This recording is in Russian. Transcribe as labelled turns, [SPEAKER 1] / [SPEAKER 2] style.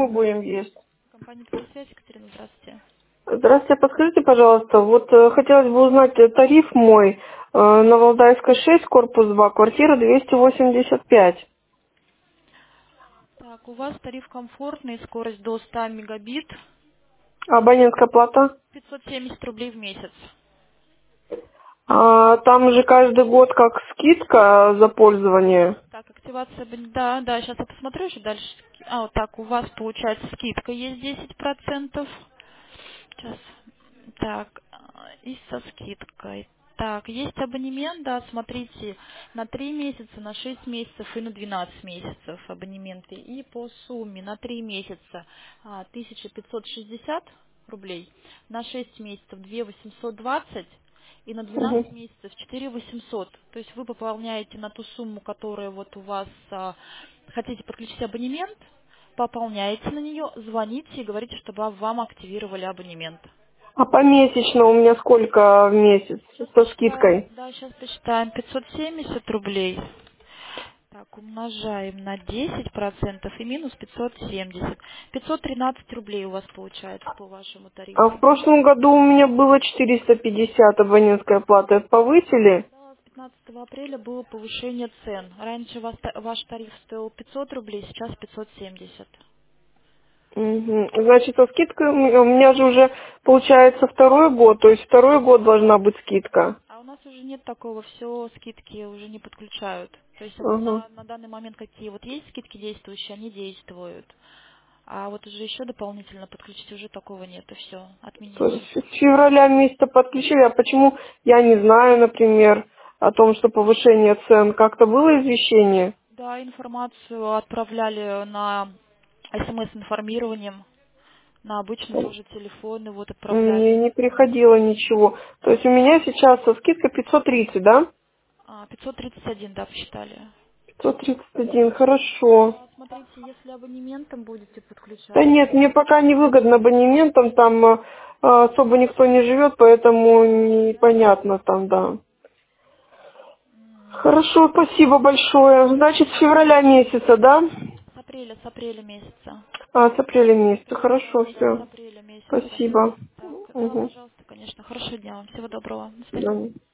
[SPEAKER 1] мы будем есть?
[SPEAKER 2] Компания «Связь», Екатерина, здравствуйте.
[SPEAKER 1] Здравствуйте, подскажите, пожалуйста, вот хотелось бы узнать тариф мой на Валдайской 6, корпус 2, квартира 285.
[SPEAKER 2] Так, у вас тариф комфортный, скорость до 100 мегабит,
[SPEAKER 1] Абонентская плата?
[SPEAKER 2] 570 рублей в месяц.
[SPEAKER 1] Там же каждый год как скидка за пользование.
[SPEAKER 2] Так, активация, да, сейчас я посмотрю еще дальше. Вот так, у вас получается скидка есть 10%. Сейчас, так, и со скидкой. Так, есть абонемент, да, смотрите, на 3 месяца, на 6 месяцев и на 12 месяцев абонементы. И по сумме на 3 месяца 1560 рублей, на 6 месяцев 2820 и на
[SPEAKER 1] Мгм.
[SPEAKER 2] 12 месяцев 4800. То есть вы пополняете на ту сумму, которая вот у вас, хотите подключить абонемент, пополняете на нее, звоните и говорите, чтобы вам активировали абонемент.
[SPEAKER 1] А помесячно у меня сколько в месяц
[SPEAKER 2] Сейчас
[SPEAKER 1] со
[SPEAKER 2] посчитаем.
[SPEAKER 1] скидкой?
[SPEAKER 2] Да, сейчас посчитаем. 570 рублей. Так, умножаем на 10% и минус 570. 513 рублей у вас получается по вашему
[SPEAKER 1] А в
[SPEAKER 2] тарифу.
[SPEAKER 1] прошлом году у меня было 450 абонентская плата. Это повысили?
[SPEAKER 2] Да, с 15 апреля было повышение цен. Раньше ваш тариф стоил 500 рублей, сейчас 570.
[SPEAKER 1] Мгм. Значит, со скидкой у меня же уже получается второй год, то есть второй год должна быть скидка.
[SPEAKER 2] А у нас уже нет такого, все скидки уже не подключают. То есть
[SPEAKER 1] Ага.
[SPEAKER 2] на данный момент какие вот есть скидки действующие, они действуют. А вот уже еще дополнительно подключить уже такого нет, и все,
[SPEAKER 1] То
[SPEAKER 2] отменили.
[SPEAKER 1] есть с февраля месяца подключили, а почему я не знаю, например, о том, что повышение цен, как-то было извещение?
[SPEAKER 2] Да, информацию отправляли на СМС-информированием, на обычный тоже телефон, и вот
[SPEAKER 1] Мне
[SPEAKER 2] отправляли.
[SPEAKER 1] не приходило ничего. То есть у меня сейчас со скидкой 530, да?
[SPEAKER 2] 531, да, посчитали.
[SPEAKER 1] 531, хорошо.
[SPEAKER 2] Да, смотрите, если абонементом будете
[SPEAKER 1] Да
[SPEAKER 2] подключаться.
[SPEAKER 1] нет, мне пока не выгодно абонементом, там особо никто не живет, поэтому непонятно там, да.
[SPEAKER 2] м,
[SPEAKER 1] Хорошо, спасибо большое. Значит, с февраля месяца, да?
[SPEAKER 2] с апреля месяца.
[SPEAKER 1] С апреля месяца.
[SPEAKER 2] Да,
[SPEAKER 1] Хорошо,
[SPEAKER 2] с
[SPEAKER 1] все.
[SPEAKER 2] апреля месяца.
[SPEAKER 1] Спасибо.
[SPEAKER 2] Так, да,
[SPEAKER 1] Угу.
[SPEAKER 2] пожалуйста, конечно. Хорошего дня вам. Всего доброго. До
[SPEAKER 1] До
[SPEAKER 2] свидания.
[SPEAKER 1] свидания.